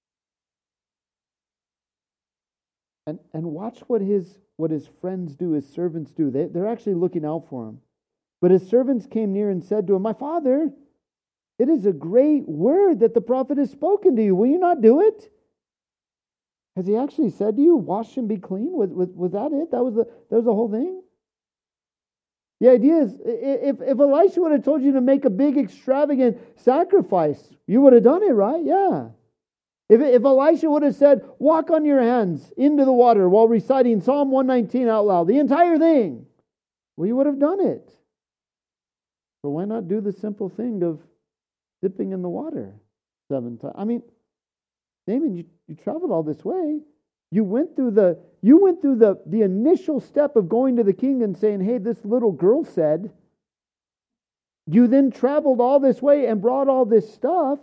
And and watch what his what his friends do, his servants do. They, they're actually looking out for him. But his servants came near and said to him, "My father, It is a great word that the prophet has spoken to you. Will you not do it? Has he actually said to you, wash and be clean? Was, was, was that it? That was the that was the whole thing? The idea is, if, if Elisha would have told you to make a big extravagant sacrifice, you would have done it, right? Yeah. If, if Elisha would have said, walk on your hands into the water while reciting Psalm one nineteen out loud, the entire thing, well, you would have done it. But why not do the simple thing of dipping in the water seven times? I mean, Naaman, you, you traveled all this way. You went through the you went through the, the initial step of going to the king and saying, hey, this little girl said. You then traveled all this way and brought all this stuff.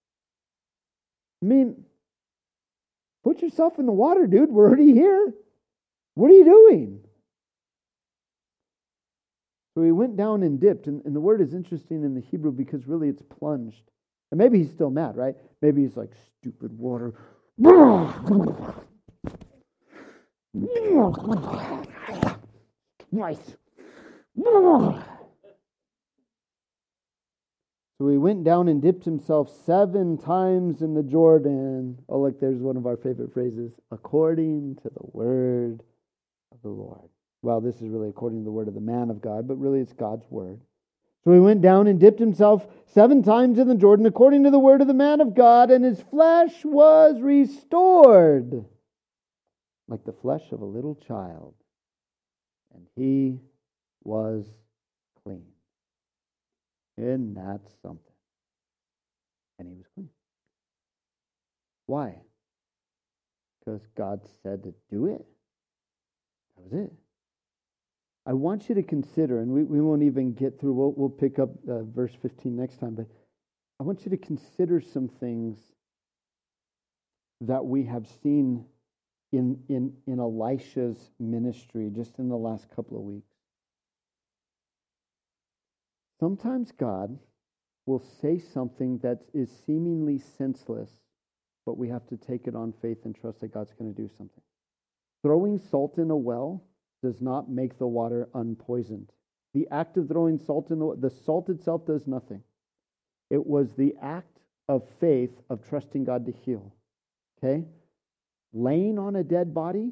I mean, put yourself in the water, dude. We're already here. What are you doing? So he went down and dipped. And, and the word is interesting in the Hebrew because really it's plunged. And maybe he's still mad, right? Maybe he's like, stupid water. Nice. So he went down and dipped himself seven times in the Jordan. Oh, look, there's one of our favorite phrases. According to the word of the Lord. Well, this is really according to the word of the man of God, but really it's God's word. So he went down and dipped himself seven times in the Jordan according to the word of the man of God, and his flesh was restored like the flesh of a little child, and he was clean. Isn't that something? And he was clean. Why? Because God said to do it. That was it. I want you to consider, and we, we won't even get through, we'll, we'll pick up uh, verse fifteen next time, but I want you to consider some things that we have seen in, in, in Elisha's ministry just in the last couple of weeks. Sometimes God will say something that is seemingly senseless, but we have to take it on faith and trust that God's going to do something. Throwing salt in a well does not make the water unpoisoned. The act of throwing salt in the the salt itself does nothing. It was the act of faith of trusting God to heal. Okay? Laying on a dead body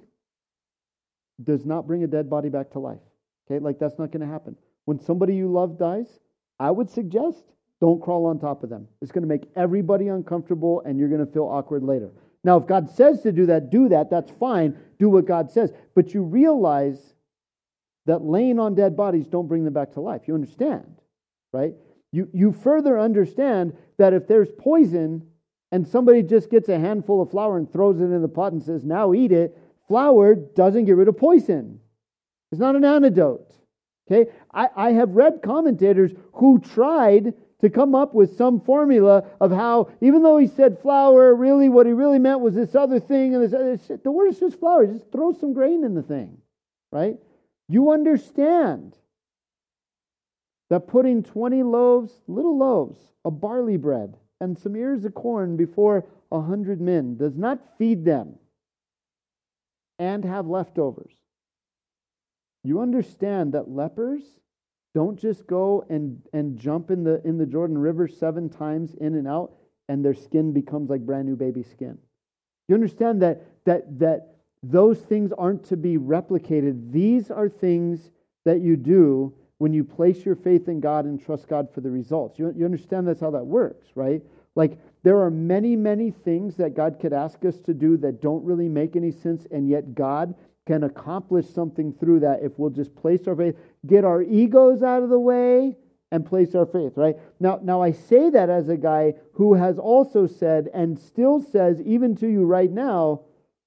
does not bring a dead body back to life. Okay? Like that's not going to happen. When somebody you love dies, I would suggest don't crawl on top of them. It's going to make everybody uncomfortable and you're going to feel awkward later. Now, if God says to do that, do that. That's fine. Do what God says. But you realize that laying on dead bodies don't bring them back to life. You understand, right? You, you further understand that if there's poison and somebody just gets a handful of flour and throws it in the pot and says, now eat it, flour doesn't get rid of poison. It's not an antidote. Okay? I, I have read commentators who tried to come up with some formula of how, even though he said flour, really what he really meant was this other thing, and this other shit. The word is just flour. Just throw some grain in the thing, right? You understand that putting twenty loaves, little loaves, of barley bread, and some ears of corn before a hundred men does not feed them and have leftovers. You understand that lepers don't just go and, and jump in the in the Jordan River seven times in and out and their skin becomes like brand new baby skin. You understand that that that those things aren't to be replicated. These are things that you do when you place your faith in God and trust God for the results. You, you understand that's how that works, right? Like there are many, many things that God could ask us to do that don't really make any sense, and yet God can accomplish something through that if we'll just place our faith, get our egos out of the way, and place our faith, right? Now, now I say that as a guy who has also said and still says, even to you right now,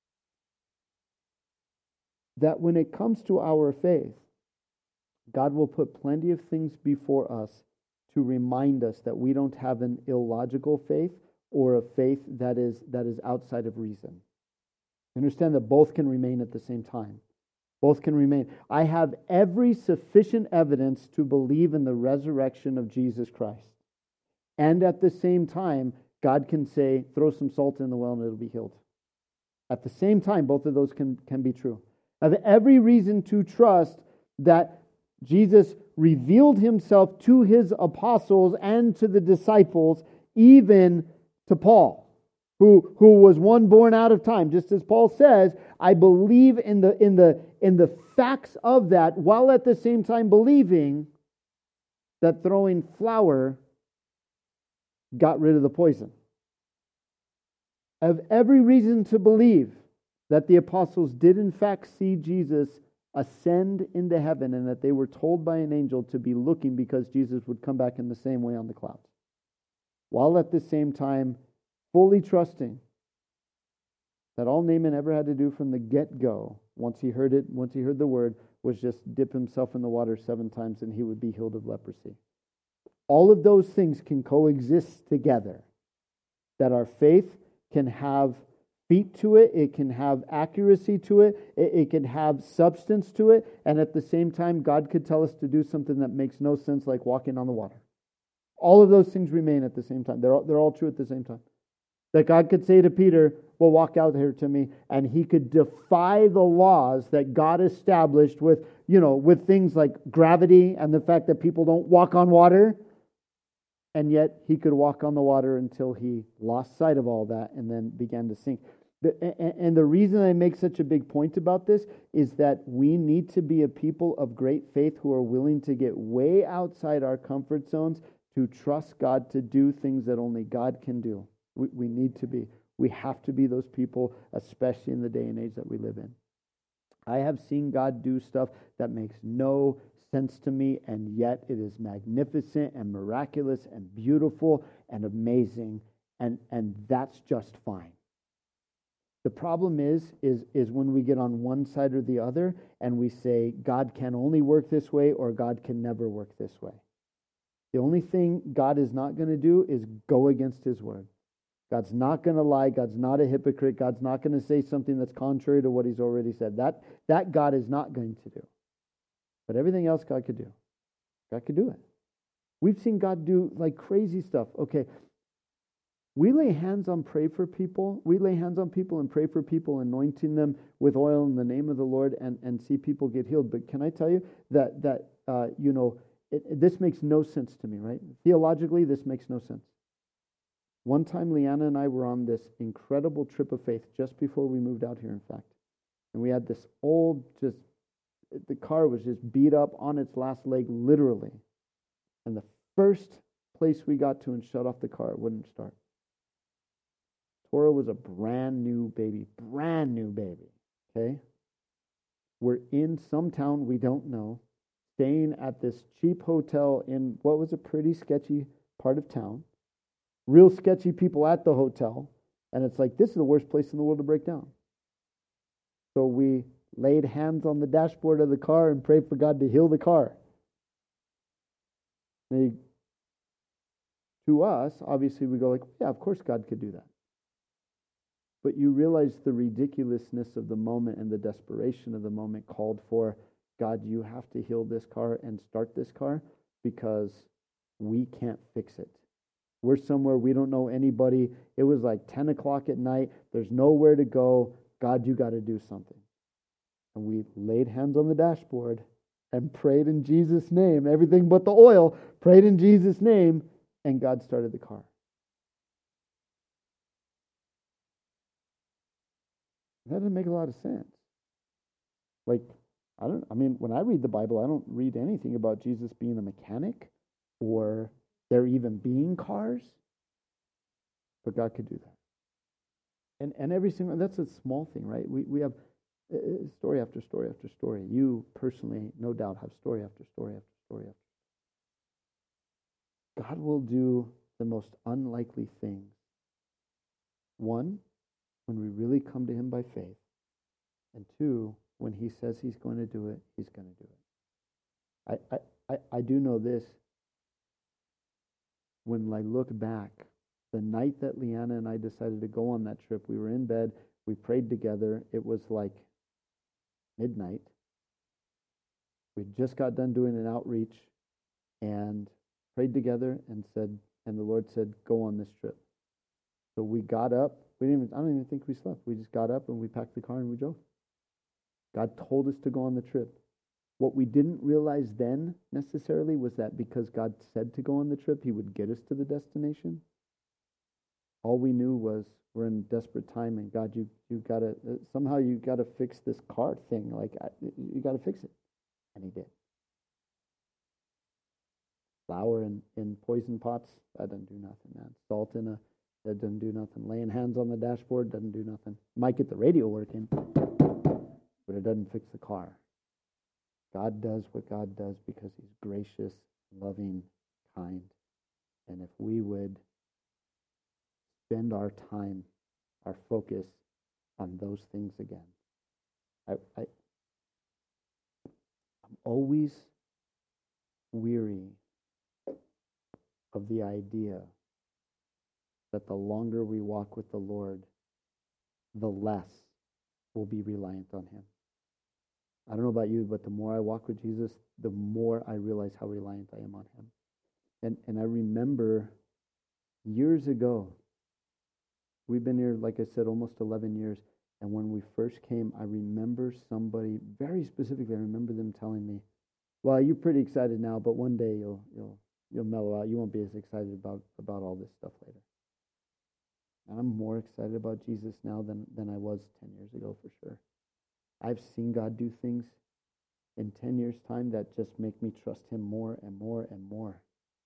that when it comes to our faith, God will put plenty of things before us to remind us that we don't have an illogical faith or a faith that is that is outside of reason. Understand that both can remain at the same time. Both can remain. I have every sufficient evidence to believe in the resurrection of Jesus Christ. And at the same time, God can say, throw some salt in the well and it'll be healed. At the same time, both of those can, can be true. I have every reason to trust that Jesus revealed himself to his apostles and to the disciples, even to Paul, who, who was one born out of time. Just as Paul says, I believe in the, in the, in the facts of that, while at the same time believing that throwing flour got rid of the poison. I have every reason to believe that the apostles did in fact see Jesus ascend into heaven, and that they were told by an angel to be looking because Jesus would come back in the same way on the clouds, while at the same time fully trusting that all Naaman ever had to do from the get-go, once he heard it, once he heard the word, was just dip himself in the water seven times and he would be healed of leprosy. All of those things can coexist together. That our faith can have feet to it, it can have accuracy to it, it, it can have substance to it, and at the same time, God could tell us to do something that makes no sense, like walking on the water. All of those things remain at the same time. They're all, they're all true at the same time. That God could say to Peter, well, walk out here to me, and he could defy the laws that God established with, you know, with things like gravity and the fact that people don't walk on water. And yet he could walk on the water until he lost sight of all that and then began to sink. And the reason I make such a big point about this is that we need to be a people of great faith who are willing to get way outside our comfort zones to trust God to do things that only God can do. We, we need to be. We have to be those people, especially in the day and age that we live in. I have seen God do stuff that makes no sense to me, and yet it is magnificent and miraculous and beautiful and amazing, and, and that's just fine. The problem is, is, is when we get on one side or the other and we say, God can only work this way or God can never work this way. The only thing God is not going to do is go against his word. God's not going to lie. God's not a hypocrite. God's not going to say something that's contrary to what he's already said. That, that God is not going to do. But everything else God could do. God could do it. We've seen God do like crazy stuff. Okay, we lay hands on, pray for people. We lay hands on people and pray for people, anointing them with oil in the name of the Lord, and, and see people get healed. But can I tell you that, that uh, you know, it, it, this makes no sense to me, right? Theologically, this makes no sense. One time, Leanna and I were on this incredible trip of faith just before we moved out here, in fact. And we had this old, just, the car was just beat up on its last leg, literally. And the first place we got to and shut off the car, it wouldn't start. Tora was a brand new baby, brand new baby, okay? We're in some town we don't know, staying at this cheap hotel in what was a pretty sketchy part of town. Real sketchy people at the hotel. And it's like, this is the worst place in the world to break down. So we laid hands on the dashboard of the car and prayed for God to heal the car. And he, to us, obviously we go like, yeah, of course God could do that. But you realize the ridiculousness of the moment and the desperation of the moment called for, God, you have to heal this car and start this car because we can't fix it. We're somewhere we don't know anybody. It was like ten o'clock at night. There's nowhere to go. God, you got to do something. And we laid hands on the dashboard and prayed in Jesus' name, everything but the oil, prayed in Jesus' name, and God started the car. That doesn't make a lot of sense. Like, I don't, I mean, when I read the Bible, I don't read anything about Jesus being a mechanic or there even being cars. But God could do that. And and every single, that's a small thing, right? We we have uh, story after story after story. You personally, no doubt, have story after story after story after story. God will do the most unlikely things. One, when we really come to him by faith. And two, when he says he's going to do it, he's going to do it. I, I, I, I do know this. When I look back, the night that Leanna and I decided to go on that trip, we were in bed, we prayed together. It was like midnight. We just got done doing an outreach and prayed together and said, and the Lord said, go on this trip. So we got up. We didn't even, I don't even think we slept. We just got up and we packed the car and we drove. God told us to go on the trip. What we didn't realize then necessarily was that because God said to go on the trip, he would get us to the destination. All we knew was we're in desperate time, and God, you you gotta uh, somehow you gotta fix this car thing. Like I, you gotta fix it, and he did. Flour in, in poison pots, that doesn't do nothing, man. Salt in a, that doesn't do nothing. Laying hands on the dashboard doesn't do nothing. Might get the radio working, but it doesn't fix the car. God does what God does because he's gracious, loving, kind. And if we would spend our time, our focus on those things again. I, I, I'm always weary of the idea that the longer we walk with the Lord, the less we'll be reliant on him. I don't know about you, but the more I walk with Jesus, the more I realize how reliant I am on him. And and I remember years ago, we've been here, like I said, almost eleven years. And when we first came, I remember somebody, very specifically, I remember them telling me, well, you're pretty excited now, but one day you'll you'll you'll mellow out. You won't be as excited about, about all this stuff later. And I'm more excited about Jesus now than, than I was ten years ago, for sure. I've seen God do things in ten years' time that just make me trust him more and more and more.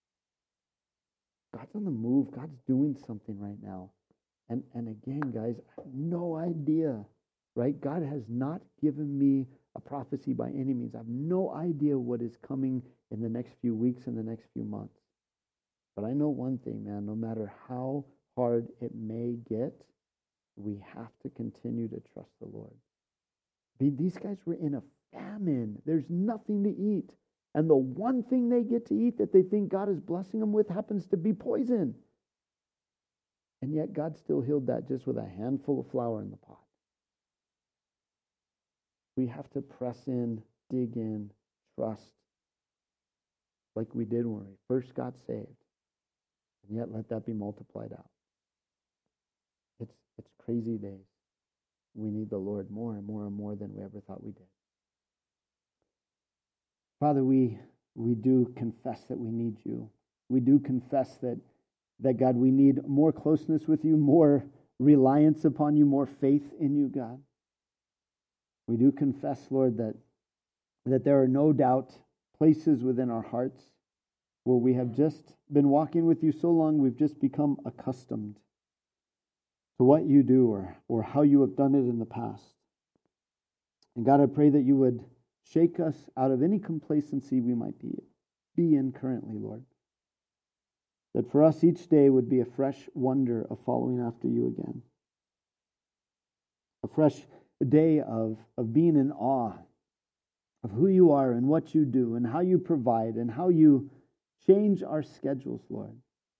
God's on the move. God's doing something right now. And and again, guys, I have no idea, right? God has not given me a prophecy by any means. I have no idea what is coming in the next few weeks and the next few months. But I know one thing, man, no matter how hard it may get, we have to continue to trust the Lord. I mean, these guys were in a famine. There's nothing to eat. And the one thing they get to eat that they think God is blessing them with happens to be poison. And yet God still healed that just with a handful of flour in the pot. We have to press in, dig in, trust, like we did when we first got saved. And yet let that be multiplied out. It's it's crazy days. We need the Lord more and more and more than we ever thought we did. Father, we we do confess that we need you. We do confess that, that God, we need more closeness with you, more reliance upon you, more faith in you, God. We do confess, Lord, that, that there are no doubt places within our hearts where we have just been walking with you so long, we've just become accustomed to what you do or, or how you have done it in the past. And God, I pray that you would shake us out of any complacency we might be, be in currently, Lord. That for us each day would be a fresh wonder of following after you again. A fresh day of, of being in awe of who you are and what you do and how you provide and how you change our schedules, Lord.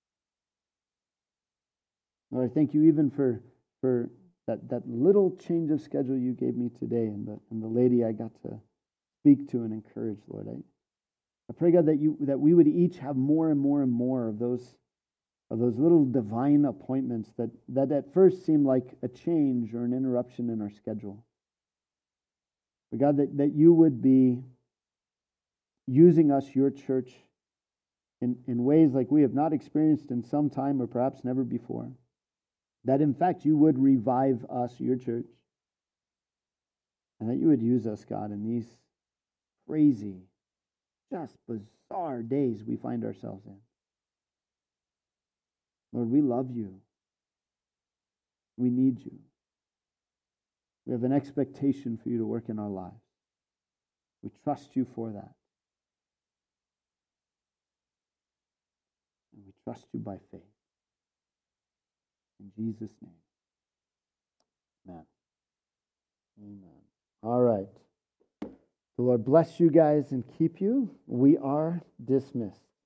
Lord, I thank you even for, for that, that little change of schedule you gave me today and the, and the lady I got to speak to and encourage, Lord. I, I pray, God, that you that we would each have more and more and more of those of those little divine appointments that, that at first seem like a change or an interruption in our schedule. But God, that, that you would be using us, your church, in, in ways like we have not experienced in some time or perhaps never before. That in fact you would revive us, your church, and that you would use us, God, in these crazy, just bizarre days we find ourselves in. Lord, we love you. We need you. We have an expectation for you to work in our lives. We trust you for that. And we trust you by faith. In Jesus' name. Amen. Amen. All right. The Lord bless you guys and keep you. We are dismissed.